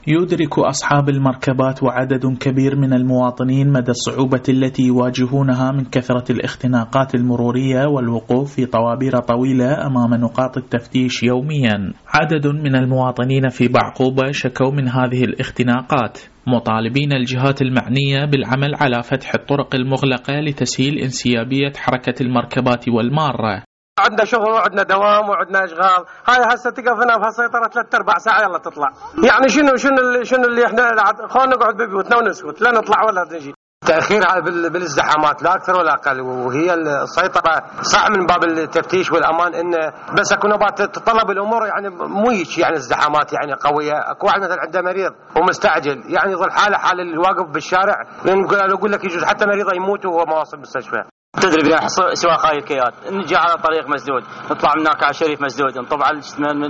يدرك أصحاب المركبات وعدد كبير من المواطنين مدى الصعوبة التي يواجهونها من كثرة الاختناقات المرورية والوقوف في طوابير طويلة أمام نقاط التفتيش يوميا. عدد من المواطنين في بعقوبة شكوا من هذه الاختناقات، مطالبين الجهات المعنية بالعمل على فتح الطرق المغلقة لتسهيل انسيابية حركة المركبات والمارة. عندنا شغل وعندنا دوام وعندنا اشغال، هاي هسه تقف هنا بهالسيطره 3/4 ساعه يلا تطلع. يعني شنو اللي احنا خلينا نقعد ببيوتنا ونسكت لا نطلع ولا نجي. تاخير بالازدحامات لا اكثر ولا اقل، وهي السيطره صح من باب التفتيش والامان، انه بس اكو نوبات تتطلب الامور يعني مو يعني ازدحامات يعني قويه. اكو واحد مثلا عنده مريض ومستعجل يعني يظل حال اللي واقف بالشارع، اقول لك يجوز حتى مريضه يموت وهو ما واصل المستشفى. تدري بنا سواق هاي الكيات نجي على طريق مسدود، نطلع من هناك على الشريف مسدود، نطلع على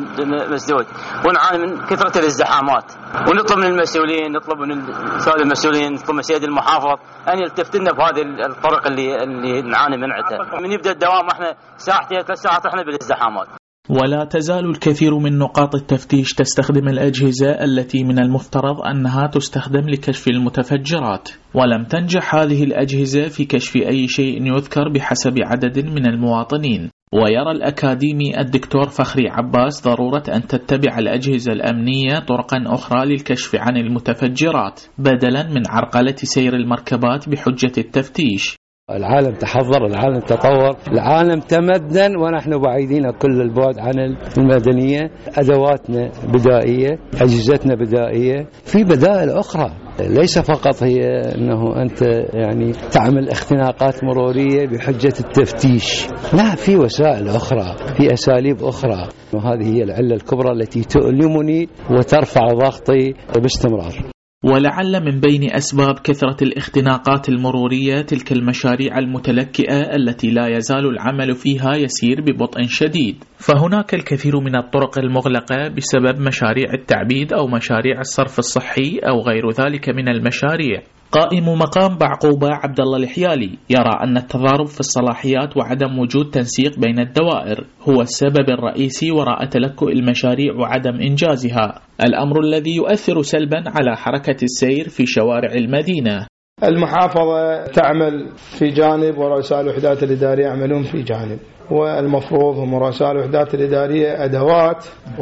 مسدود، ونعاني من كثرة الازدحامات، ونطلب من المسؤولين، نطلب من السادة المسؤولين، نطلب من سيد المحافظ أن يلتفت لنا بهذه الطرق اللي نعاني من عندها. من يبدأ الدوام احنا ساعتين 3 ساعات احنا بالازدحامات. ولا تزال الكثير من نقاط التفتيش تستخدم الأجهزة التي من المفترض أنها تستخدم لكشف المتفجرات، ولم تنجح هذه الأجهزة في كشف أي شيء يذكر بحسب عدد من المواطنين. ويرى الأكاديمي الدكتور فخري عباس ضرورة أن تتبع الأجهزة الأمنية طرقا أخرى للكشف عن المتفجرات بدلا من عرقلة سير المركبات بحجة التفتيش. العالم تحضر، العالم تطور، العالم تمدن، ونحن بعيدين كل البعد عن المدنية. أدواتنا بدائية، أجهزتنا بدائية، في بدائل أخرى، ليس فقط هي أنه أنت يعني تعمل اختناقات مرورية بحجة التفتيش، لا، في وسائل أخرى، في أساليب أخرى، وهذه هي العلة الكبرى التي تؤلمني وترفع ضغطي باستمرار. ولعل من بين أسباب كثرة الاختناقات المرورية تلك المشاريع المتلكئة التي لا يزال العمل فيها يسير ببطء شديد، فهناك الكثير من الطرق المغلقة بسبب مشاريع التعبيد أو مشاريع الصرف الصحي أو غير ذلك من المشاريع. قائم مقام بعقوبة عبد الله الحيالي يرى أن التضارب في الصلاحيات وعدم وجود تنسيق بين الدوائر هو السبب الرئيسي وراء تلكؤ المشاريع وعدم إنجازها، الأمر الذي يؤثر سلبا على حركة السير في شوارع المدينة. المحافظة تعمل في جانب ورؤساء الوحدات الإدارية يعملون في جانب، والمفروض هم رؤساء الوحدات الإدارية أدوات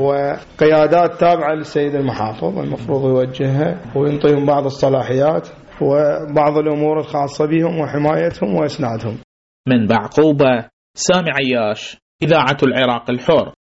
وقيادات تابعة للسيد المحافظ، المفروض يوجهها وينطيهم بعض الصلاحيات وبعض الأمور الخاصة بهم وحمايتهم وإسنادهم. من بعقوبة، سامي عياش، إذاعة العراق الحر.